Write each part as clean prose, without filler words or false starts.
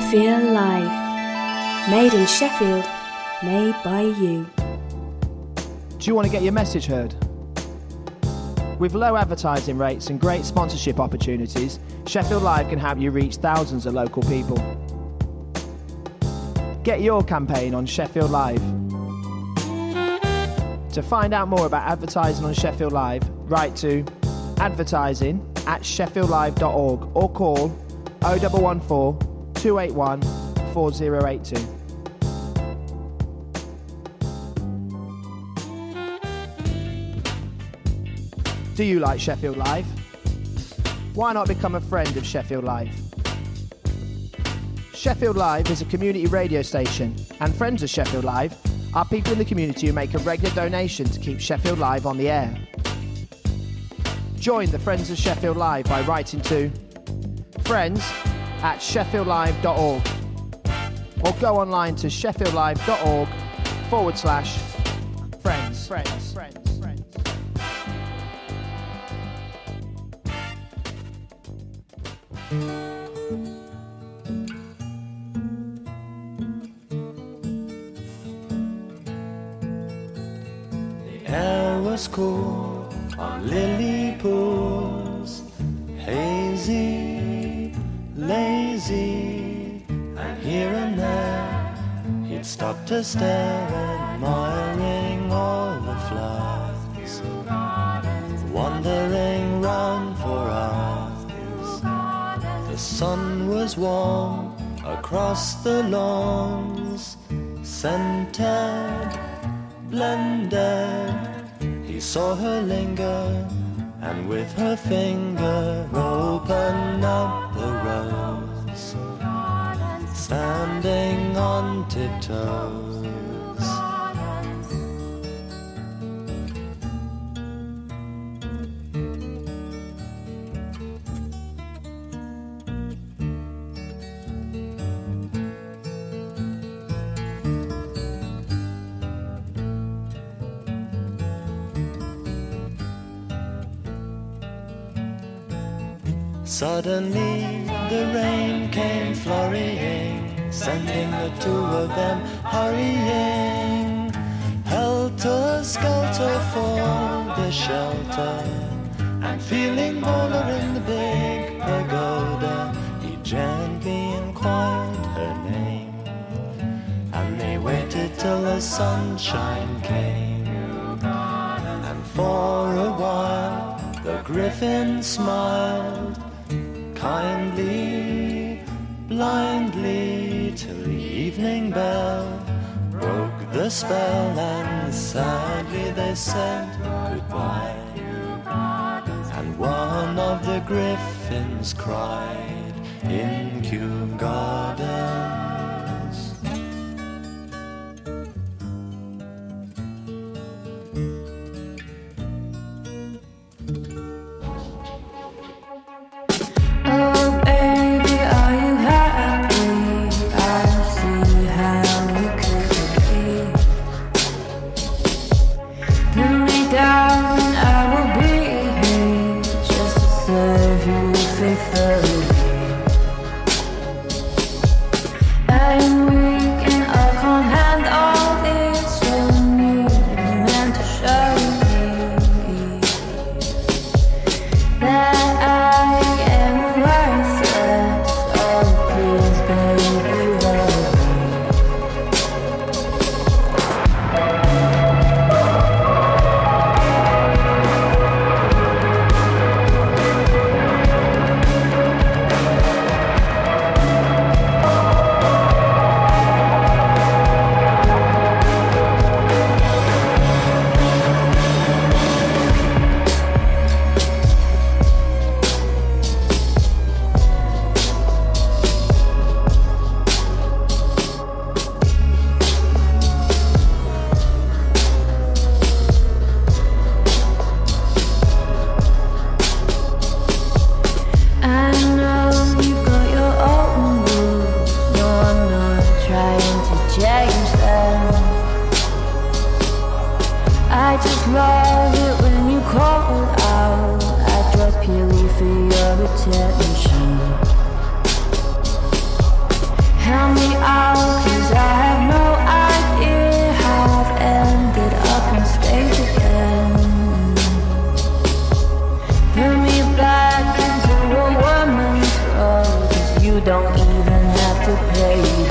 Feel Live. Made in Sheffield. Made by you. Do you want to get your message heard? With low advertising rates and great sponsorship opportunities, Sheffield Live can help you reach thousands of local people. Get your campaign on Sheffield Live. To find out more about advertising on Sheffield Live, write to advertising@sheffieldlive.org or call 0114 281 4082. Do you like Sheffield Live? Why not become a friend of Sheffield Live? Sheffield Live is a community radio station, and friends of Sheffield Live are people in the community who make a regular donation to keep Sheffield Live on the air. Join the Friends of Sheffield Live by writing to friends@sheffieldlive.org or go online to sheffieldlive.org/friends. The air was cool on lily pools, hazy, lazy, and here and there he'd stop to stare, admiring all the flowers, wandering round for hours. The sun was warm across the lawns, scented, blended. He saw her linger, and with her finger open up the rose, standing on tiptoes. Suddenly the rain came flurrying, sending the two of them hurrying, helter-skelter for the shelter, and feeling bolder in the big pagoda, he gently inquired her name, and they waited till the sunshine came, and for a while the griffin smiled, kindly, blindly, till the evening bell broke the spell, and sadly they said goodbye. And one of the griffins cried in Kew Gardens. don't even have to pay you.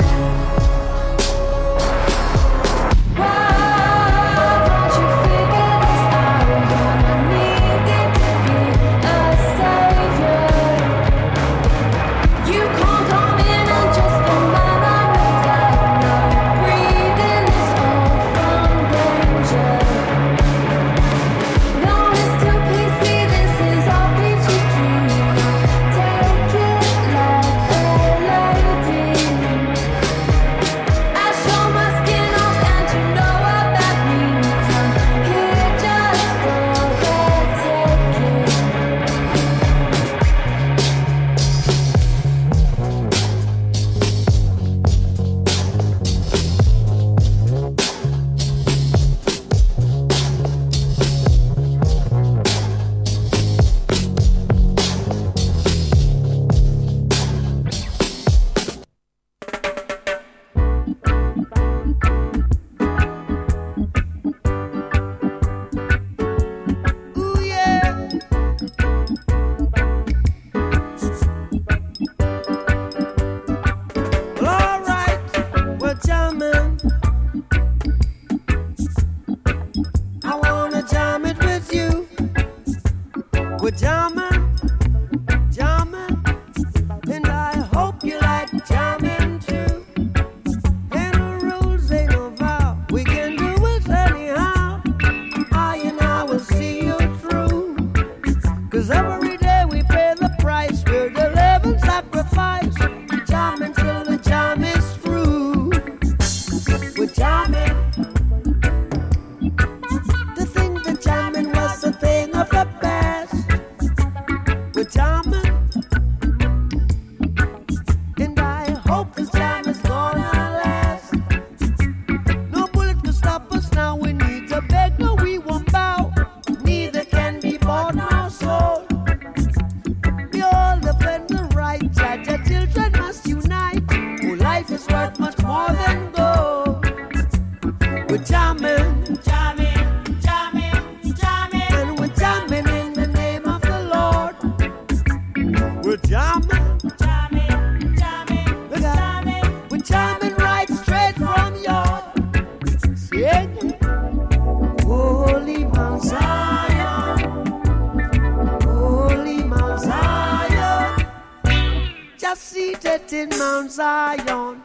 In Mount Zion,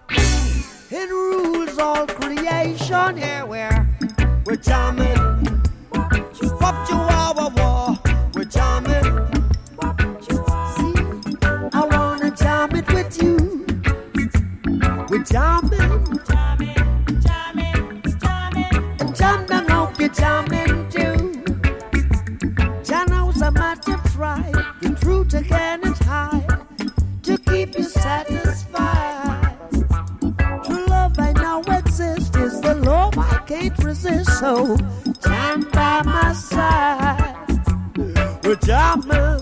it rules all creation. Yeah, we're jamming. Wop chihuahua war, we're jamming. See, I wanna jam it with you. We're jamming, and jam down, hope you're jamming too. Jah knows how much you try, the truth again is high. To keep you satisfied. True love I know exists is the love I can't resist. So jam by my side. We're jamming,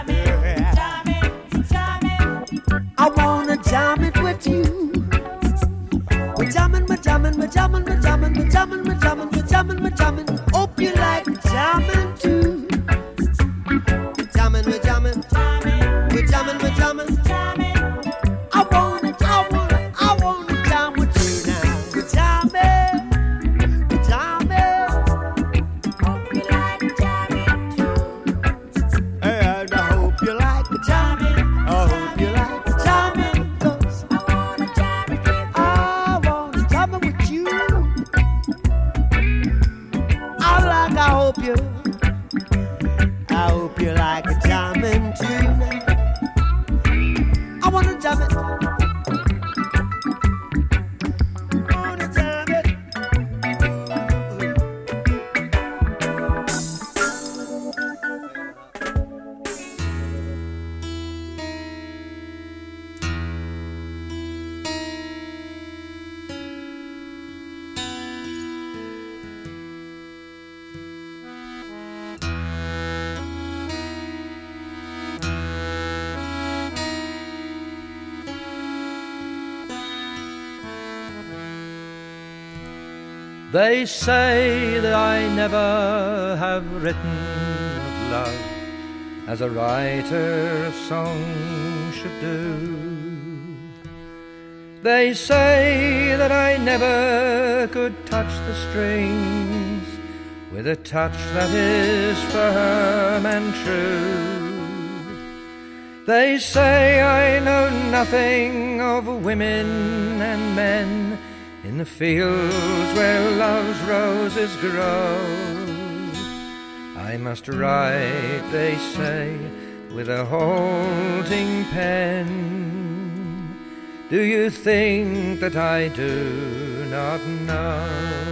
I wanna jam it with you. We're jamming, we're jamming, we're jamming, we're jamming, we're jamming, we're jamming, we're jamming, we're jamming. Hope you like jamming too. We're jamming, we're jamming, we're jamming, we're jamming. I wanna jam with you now. We're jamming, we're jamming. Hope you like jamming too. And I hope you like jamming. I hope you like jamming. 'Cause I wanna jam it with you. I wanna jam it with you. I hope you like jamming too. I wanna jam it. Wanna jam it. They say that I never have written of love as a writer of song should do. They say that I never could touch the strings with a touch that is firm and true. They say I know nothing of women and men in the fields where love's roses grow. I must write, they say, with a halting pen. Do you think that I do not know?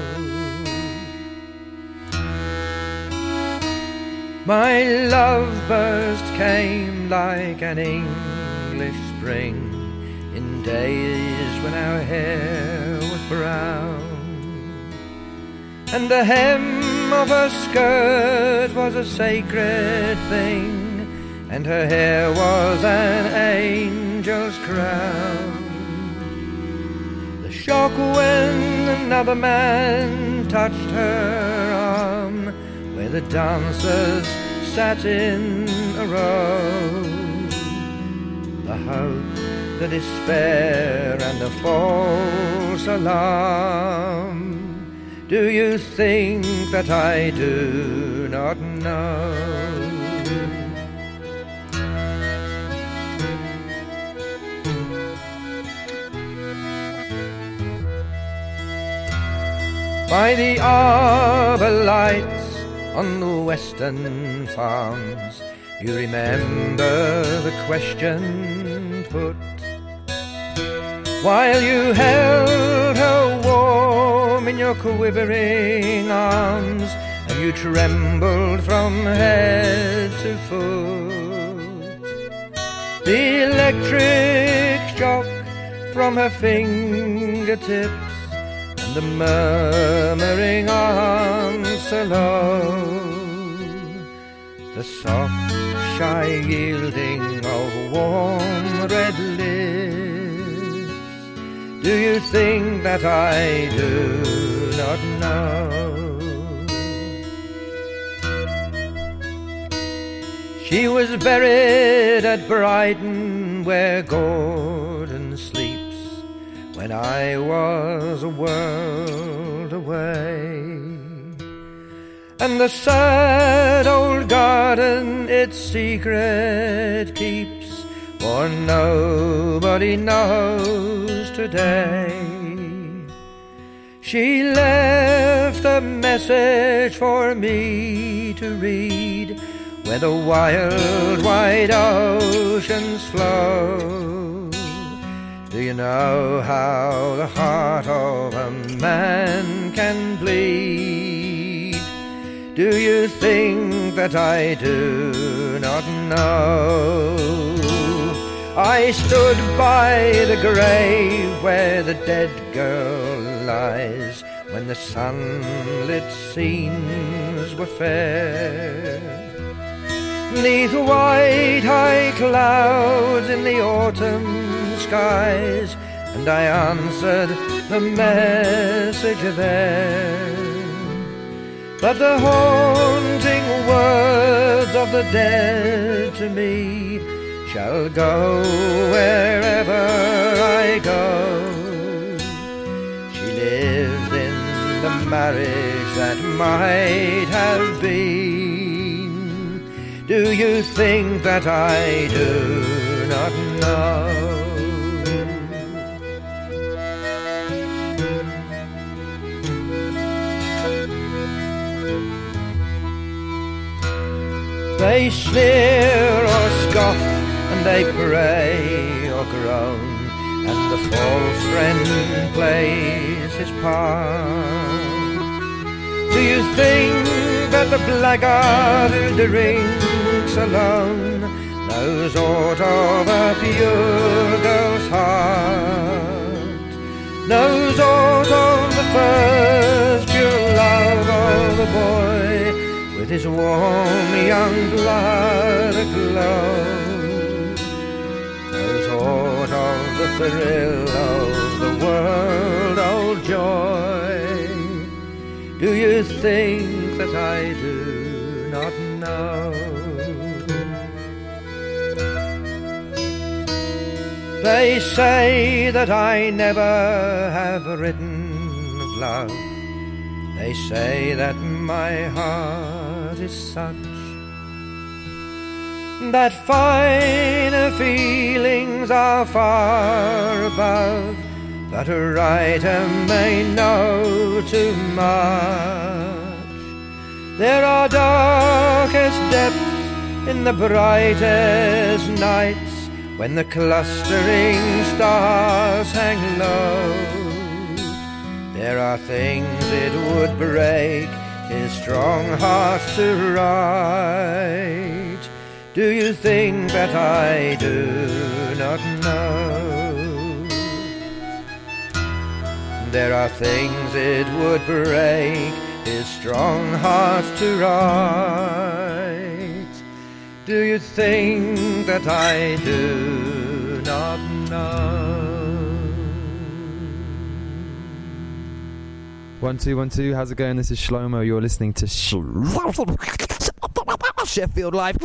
My love burst came like an English spring in days when our hair was brown, and the hem of her skirt was a sacred thing, and her hair was an angel's crown. The shock when another man touched her arm, where the dancers sat in a row. The hope, the despair, and the false alarm. Do you think that I do not know? By the arbor lights on the western farms, you remember the question put, while you held her warm in your quivering arms, and you trembled from head to foot. The electric shock from her fingertips, the murmuring answer low, the soft, shy yielding of warm red lips. Do you think that I do not know? She was buried at Brighton, where Gordon sleeps, when I was a world away. And the sad old garden its secret keeps, for nobody knows today. She left a message for me to read, where the wild, wide oceans flow. Do you know how the heart of a man can bleed? Do you think that I do not know? I stood by the grave where the dead girl lies, when the sunlit scenes were fair. 'Neath white high clouds in the autumn skies, and I answered the message there. But the haunting words of the dead to me shall go wherever I go. She lives in the marriage that might have been. Do you think that I do not know? They sneer or scoff, and they pray or groan, and the false friend plays his part. Do you think that the blackguard who drinks alone knows aught of a pure girl's heart? Knows aught of the first pure love of the boy, with his warm young blood aglow? Knows aught of the thrill of the world-old joy? Do you think that I do not know? They say that I never have written of love. They say that my heart is such that finer feelings are far above, but a writer may know too much. There are darkest depths in the brightest nights, when the clustering stars hang low. There are things it would break his strong heart to write. Do you think that I do not know? There are things it would break his strong heart to write. Do you think that I do not know? 1 2 1 2. How's it going? This is Shlomo. You're listening to Sheffield Live.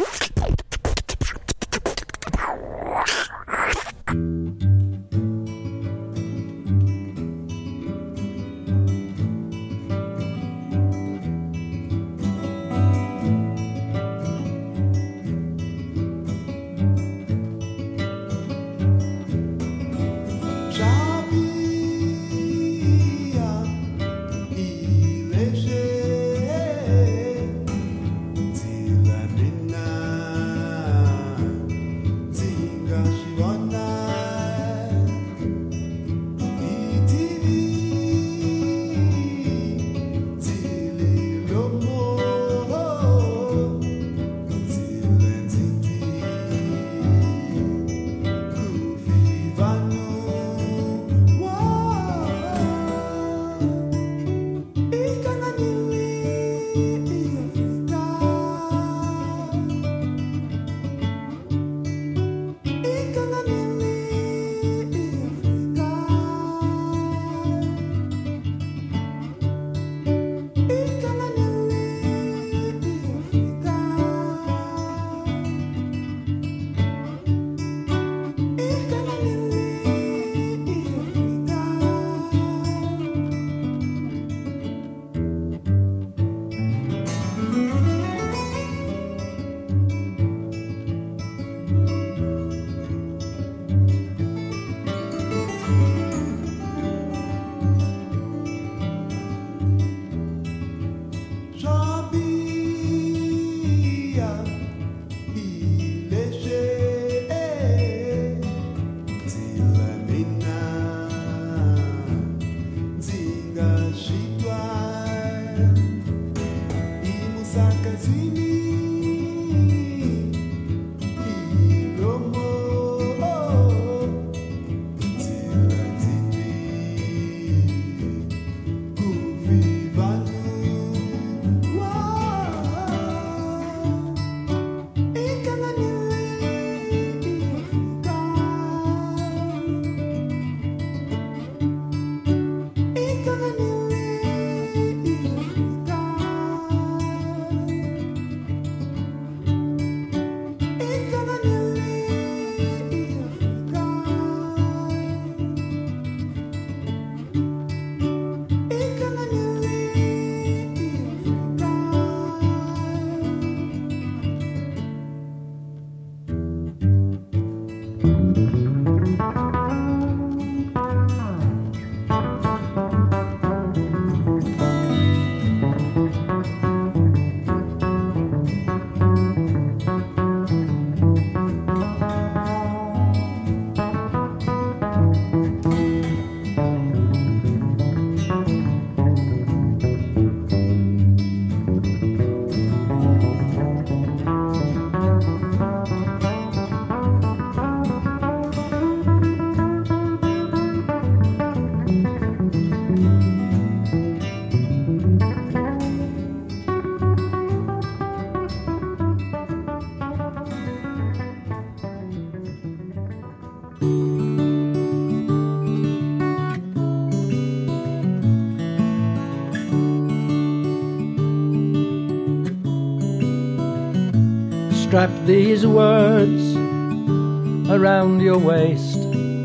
Strap these words around your waist.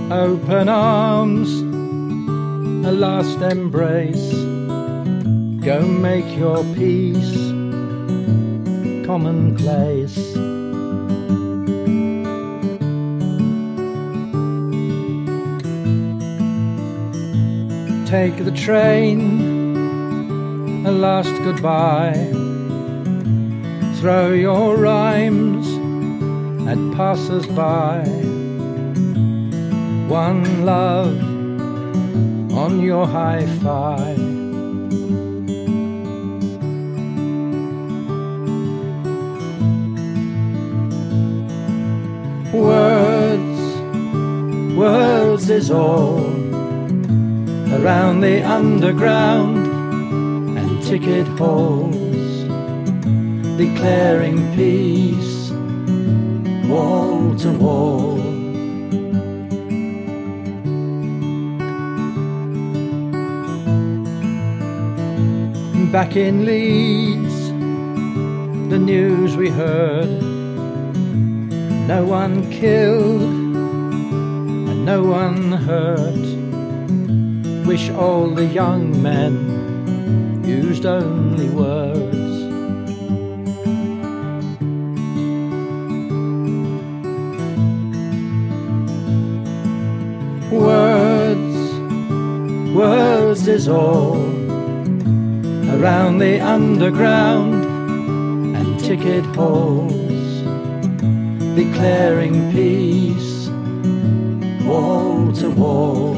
Open arms, a last embrace. Go make your peace commonplace. Take the train, a last goodbye. Throw your rhymes at passers-by. One love on your hi-fi. Words is all around the underground and ticket halls, declaring peace wall to wall. Back in Leeds, the news we heard, no one killed and no one hurt. Wish all the young men used only words. Words is all around the underground and ticket halls, declaring peace wall to wall.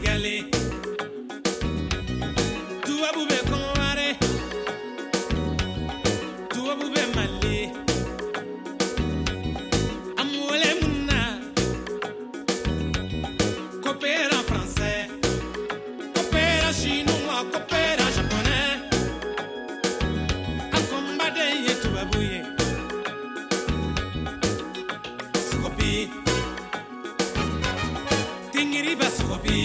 Sénégalais. Tout va bouger Convaré. Tout va bouger Mali. Amoulé Mouna. Coopéra français. Coopéra chinois. Coopéra japonais. A combattre tout va bouger. Sokopi. Tingiriba Sokopi.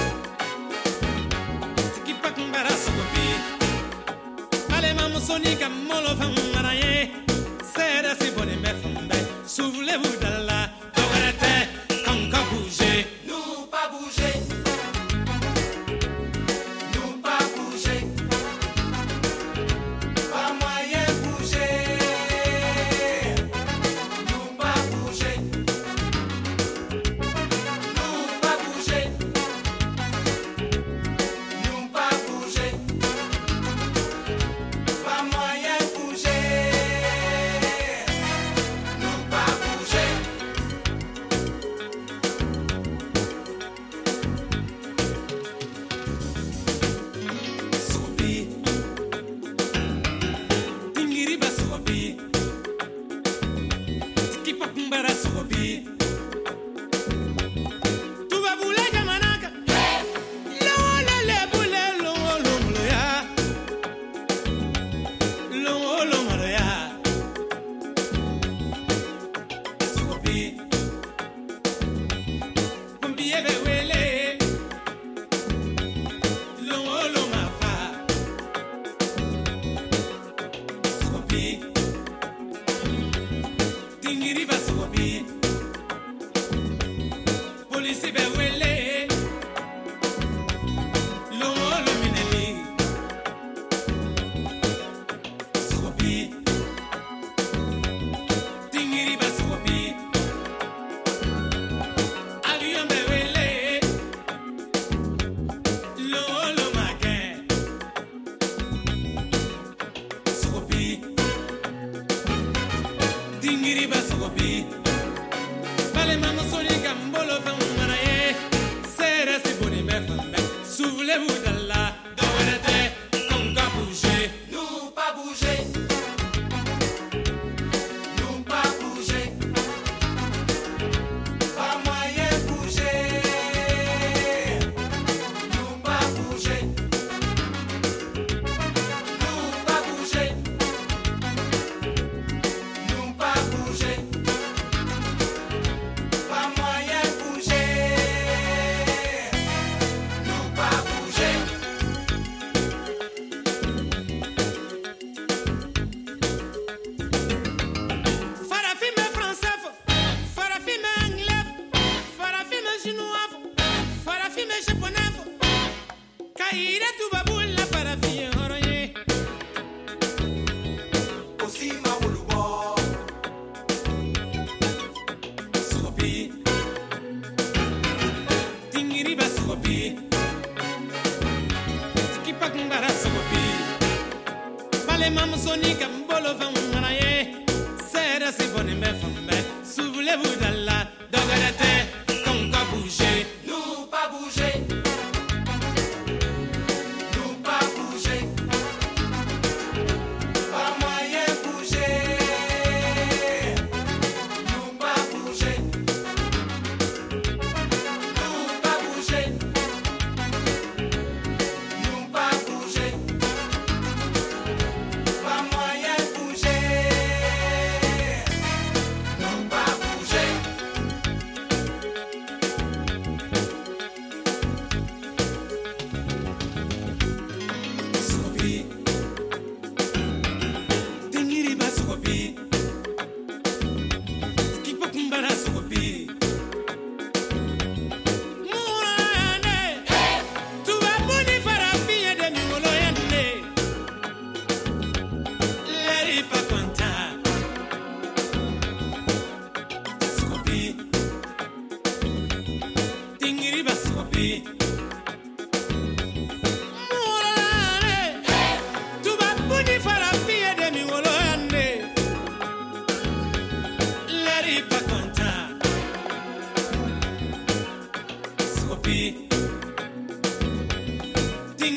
Sonika molo famaraye sera si boni me fambe souvenez-vous de la dogarete comme ka bouger nous pas bouger pas moyen bouger nous pas bouger Souvenez-vous de la dogarete comme ka bouger nous pas bouger pas moyen bouger nous pas bouger pas moyen bouger Souvenez-vous de la dogarete comme ka bouger nous pas bouger pas moyen bouger nous pas bouger pas moyen bouger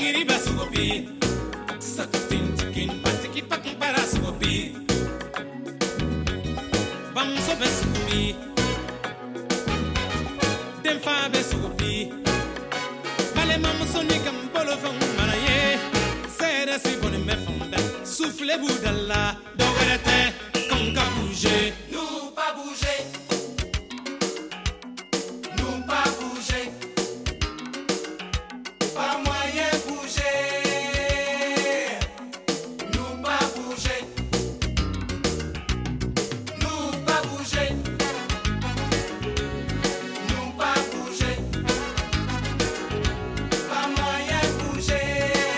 Tigiri basugopi. Sakutin tikin patiki pakin parasugopi. Bamso besugopi. Demfa besugopi. Male mamusoni kambolo fang manaye. Sera si boni me fanda. Soufflez-vous de là. Dogarete, comme qu'à bouger. Nous pas bouger. Nous pas bouger. Pas moyen bouger. Nous pas bouger. Nous pas bouger. Nous pas bouger. Pas moyen bouger.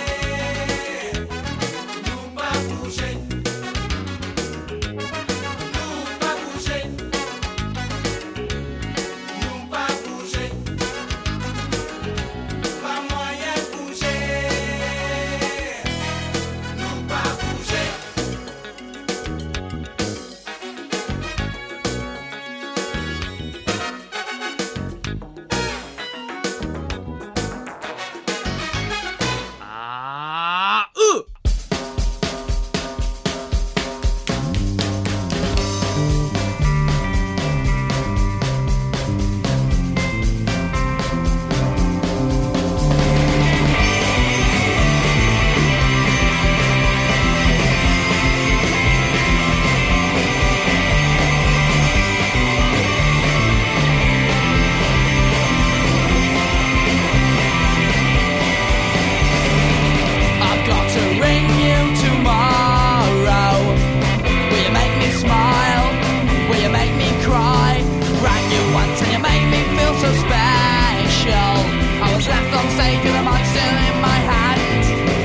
Nous pas bouger. Nous pas bouger. Nous pas bouger. Pas moyen bouger. Nous pas bouger. I've got to ring you tomorrow. Will you make me smile? Will you make me cry? Rang you once and you made me feel so special. I was left on stage with a mic still in my hand.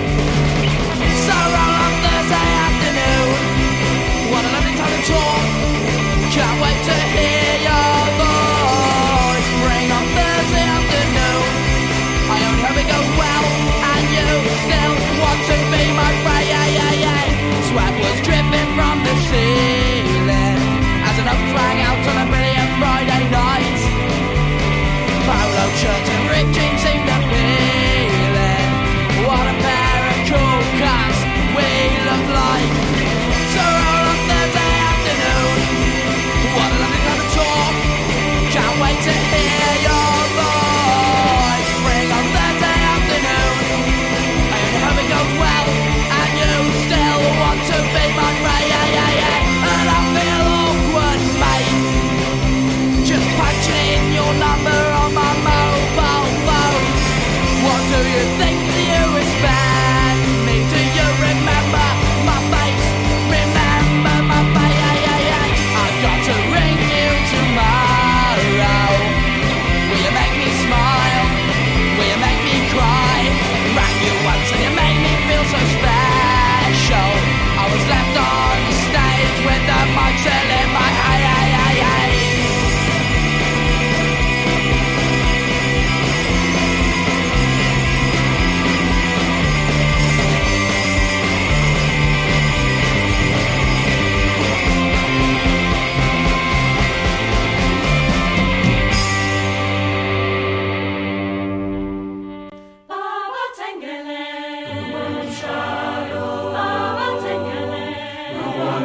So roll on Thursday afternoon. What a lovely time to talk. Can't wait to hear your voice. Bring on Thursday afternoon. I only hope it goes well, and you still want to be my friend. Sweat was dripping from the ceiling as an note rang out on a brilliant Friday night. Polo shirts and ripped jeans seemed appealing. What a pair of cool cats we look like. So roll on Thursday afternoon. What a lovely time to talk. Can't wait to hear your voice. Bring on Thursday afternoon. I only hope it goes well, and you still want to be my friend. And I feel awkward, mate. Just punching in your number on my mobile phone. What do you think? Do you respect me? Do you remember my face? Remember my face? I've got to ring you tomorrow. Will you make me smile? Will you make me cry? Rang you once and you made me feel so special. I was left on stage with the mic still in my Baba Tengele, Baba Tengele, Baba Tengele, Baba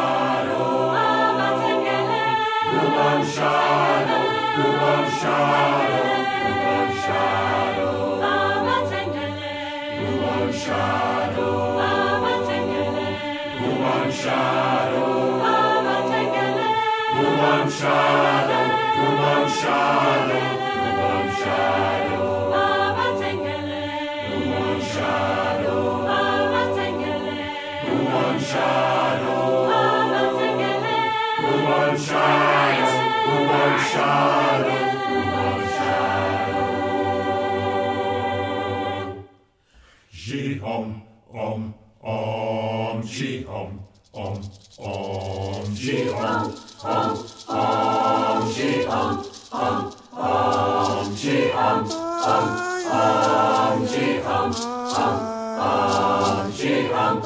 Ji-hom, om, ji-hom, ji-hom, ji-hom, ji-hom, ji-hom, ji-hom,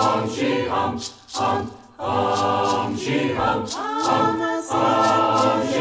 ji-hom,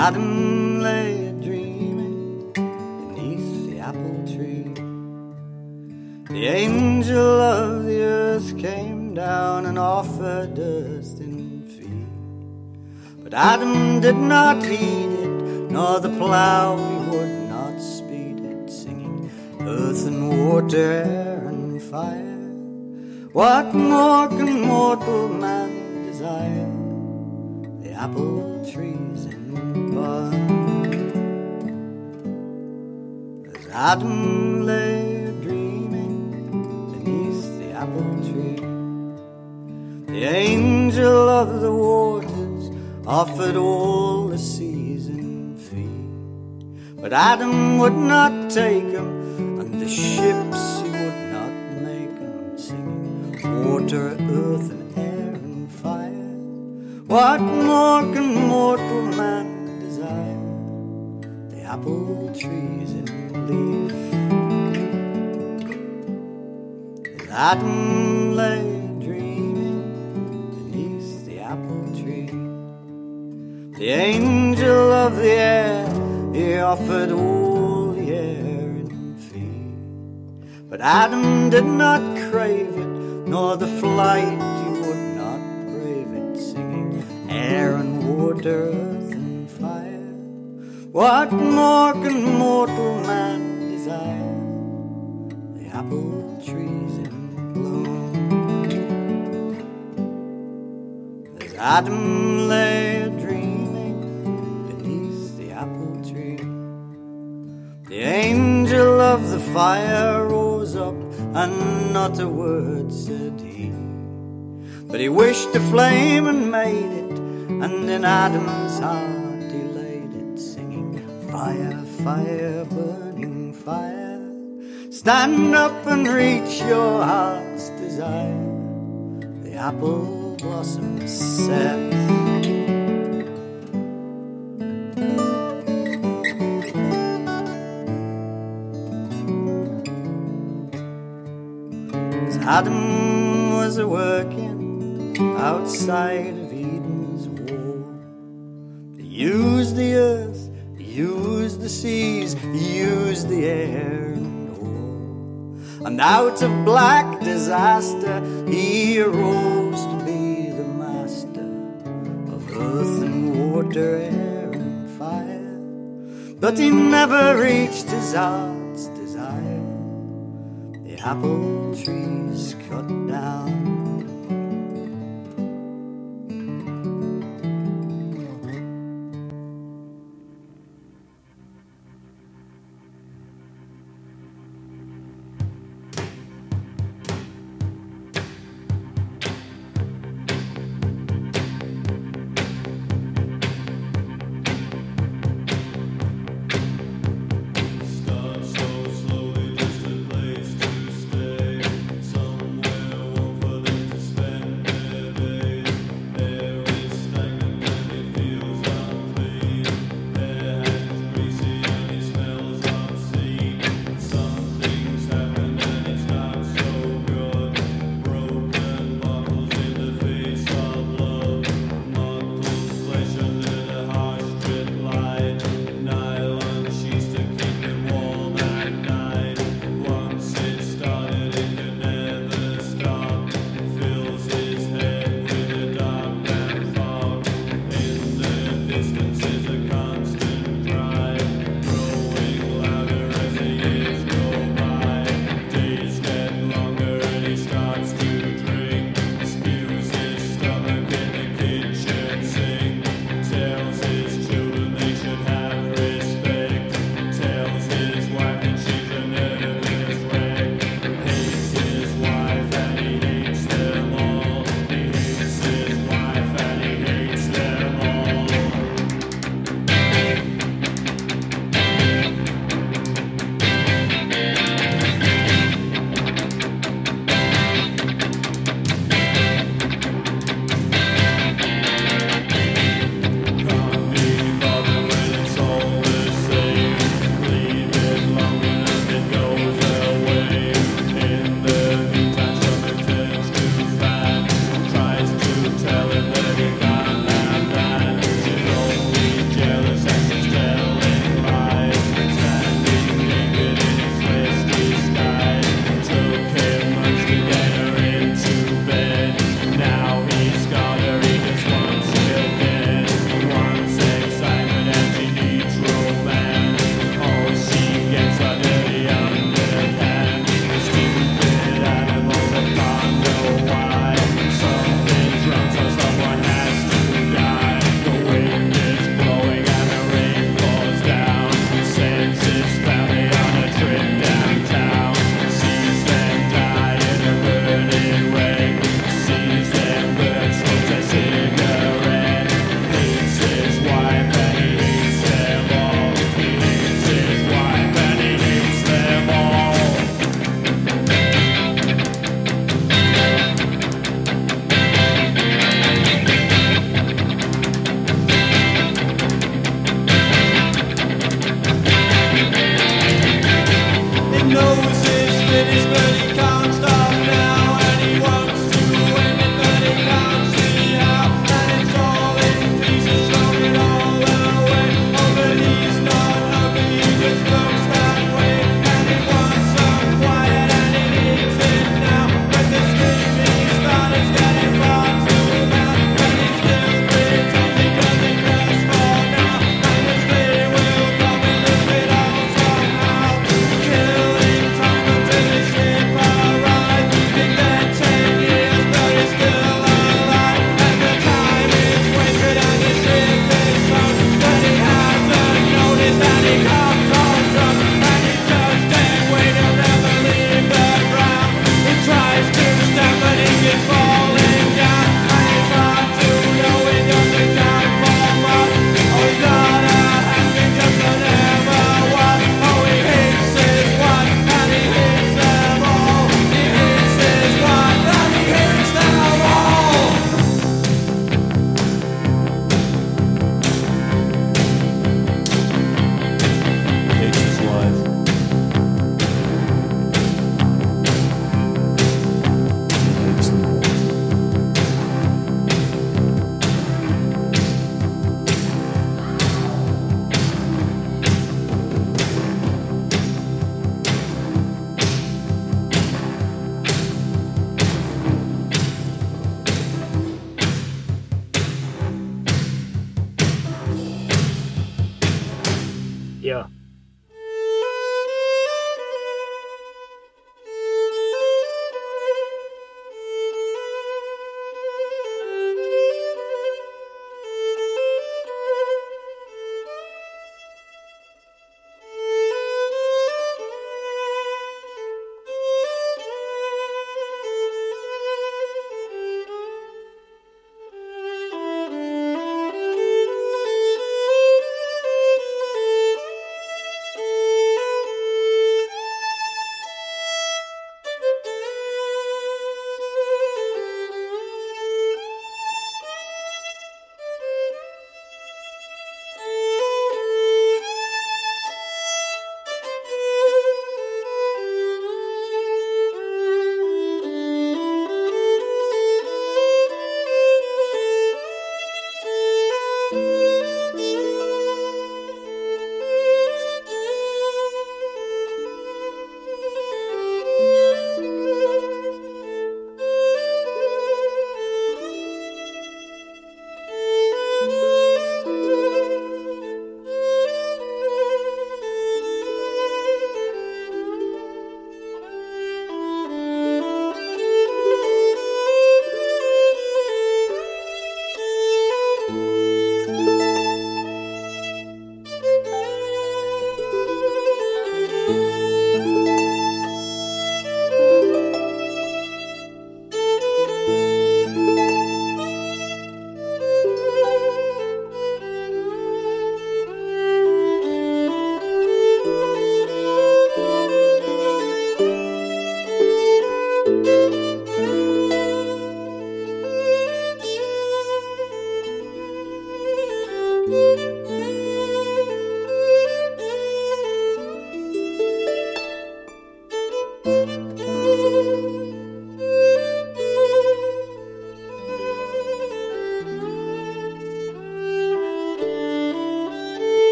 Adam lay a-dreaming beneath the apple tree. The angel of the earth came down and offered earth in fee. But Adam did not heed it, nor the plough he would not speed it, singing earth and water, air and fire. What more can mortal man desire? The apple trees in barn. As Adam lay a-dreaming beneath the apple tree, the angel of the waters offered all the season fee. But Adam would not take him, and the ships he would not make him, singing water, earth and air and fire. What more can mortal man desire? The apple trees in leaf. As Adam lay dreaming beneath the apple tree, the angel of the air, he offered all the air in fee. But Adam did not crave it, nor the flight he would not brave it, singing air and water, earth and fire. What more can mortal man desire? The apple trees in bloom. As Adam lay a-dreaming beneath the apple tree, the angel of the fire rose up, and not a word said he. But he wished a flame and made it, and in Adam's heart he laid it, singing fire, fire, burning fire. Stand up and reach your heart's desire. The apple blossom saith. Adam was a-working outside of Eden's wall. He used the earth, he used the seas, he used the air and all. And out of black disaster he arose to be the master of earth and water, air and fire. But he never reached his heart's desire. The apple trees cut down. Start so slowly, just a place to stay, somewhere warm for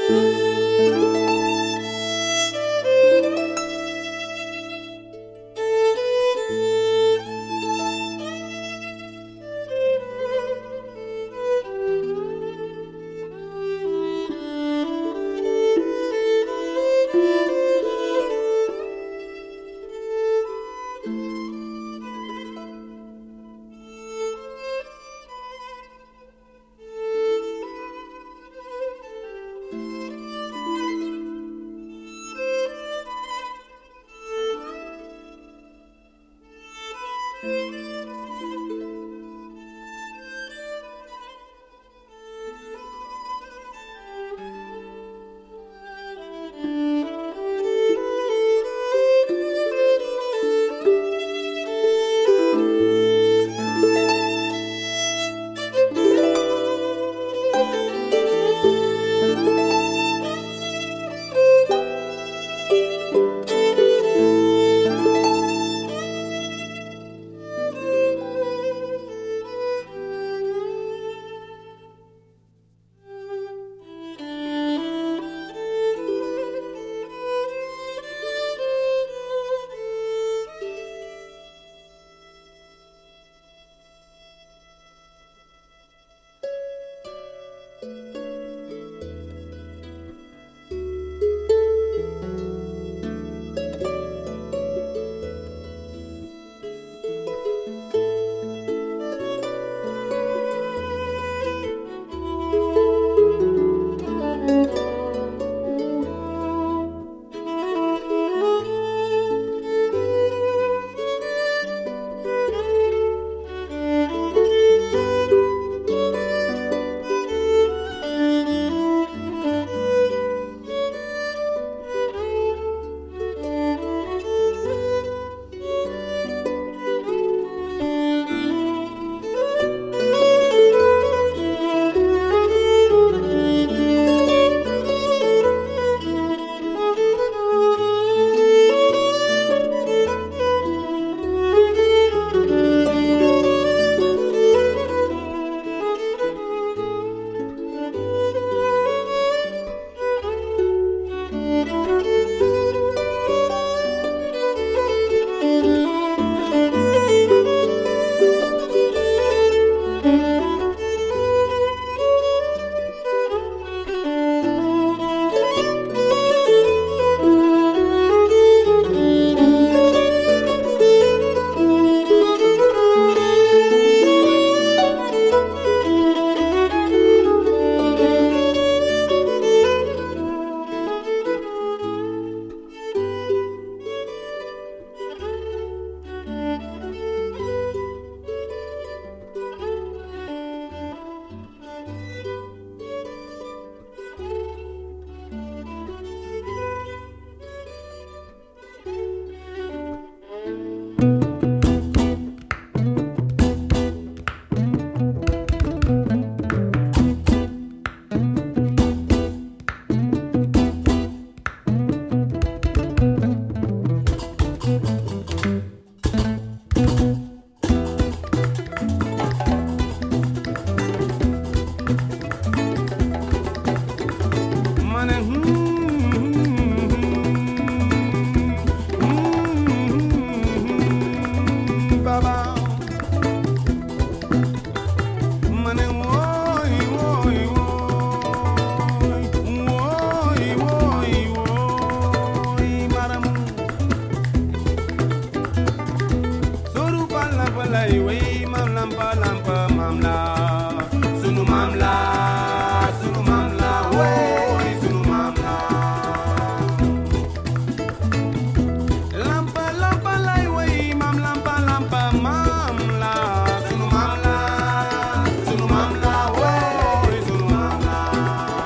Money